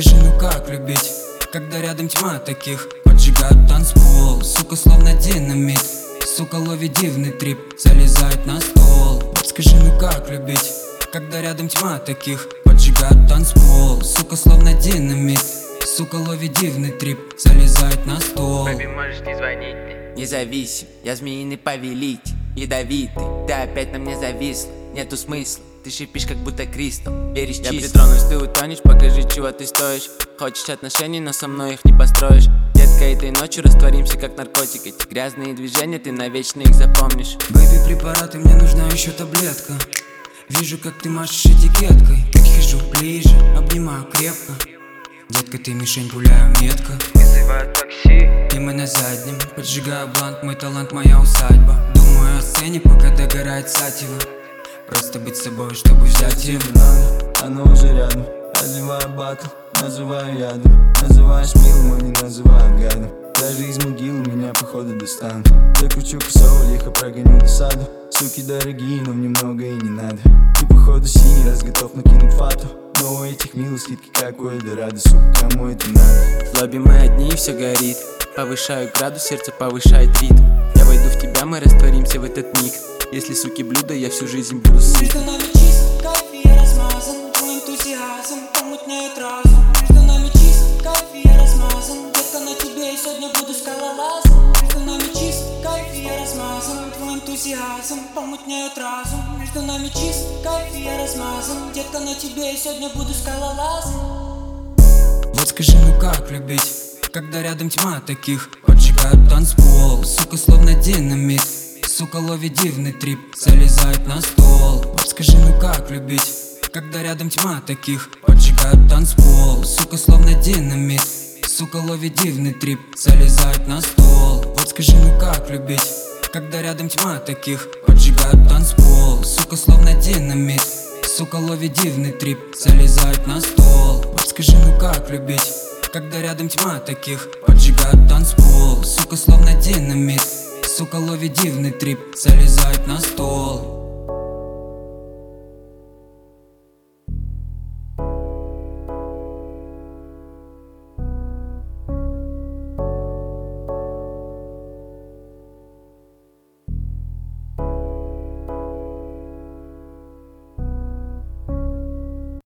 скажи, ну как любить, когда рядом тьма таких поджигают танцпол? Сука, словно динамит, сука, ловит дивный трип, залезает на стол. Вот скажи, ну как любить, когда рядом тьма таких поджигают танцпол? Сука, словно динамит, сука, ловит дивный трип, залезает на стол. Бэби, можешь не звонить мне. Независим, я змеиный повелитель, ядовитый, ты опять на мне зависла. Нету смысла, ты шипишь, как будто кристалл. Веришь чисто, я притронусь, ты утонешь, покажи, чего ты стоишь. Хочешь отношений, но со мной их не построишь. Детка, этой ночью растворимся, как наркотик. Эти грязные движения, ты навечно их запомнишь. Бэби, препараты, мне нужна еще таблетка. Вижу, как ты машешь этикеткой. Подхожу ближе, обнимаю крепко. Детка, ты мишень, пуляю метко. Вызываю такси, И мы на заднем, поджигаю блант, мой талант, моя усадьба. Думаю о сцене, пока догорает сатива. Просто быть собой, чтобы взять его. Оно уже рядом, одеваю батл, называю ядом. Называешь милым, а не называю гадом. Даже из могилы меня походу достанут. Я кручу косово, лихо прогоню досаду. Суки дорогие, но мне много и не надо. Ты походу синий, раз готов накинуть фату. Но у этих милых скидки как у Эльдорадо. Сука, кому это надо? в лобби мы одни и все горит. Повышаю градус, сердце повышает ритм. Я войду в тебя, мы растворимся в этот миг. Если суки блюдо, я всю жизнь буду сыт. Между нами чист, кайф, и я размазан. Твой энтузиазм помутняет разум. Между нами чист, кайф, и я размазан. Детка, на тебе, и сегодня буду скалолазом. Между нами чист, кайф, и я размазан. Твой энтузиазм помутняет разум. Между нами чист, кайф, и я размазан. Детка, на тебе, и сегодня буду скалолазом. Вот скажи, ну как любить, когда рядом тьма таких поджигают танцпол? Сука, словно динамит, сука, ловит дивный трип, залезает на стол. Вот скажи, ну как любить, когда рядом тьма таких поджигают танцпол? Сука, словно динамит, сука, ловит дивный трип, залезает на стол. Вот скажи, ну как любить, когда рядом тьма таких поджигают танцпол? Сука, словно динамит, сука, ловит дивный трип, залезает на стол. Вот скажи, ну как любить, когда рядом тьма таких поджигают танцпол? Сука, словно динамит, сука, ловит дивный трип, залезает на стол.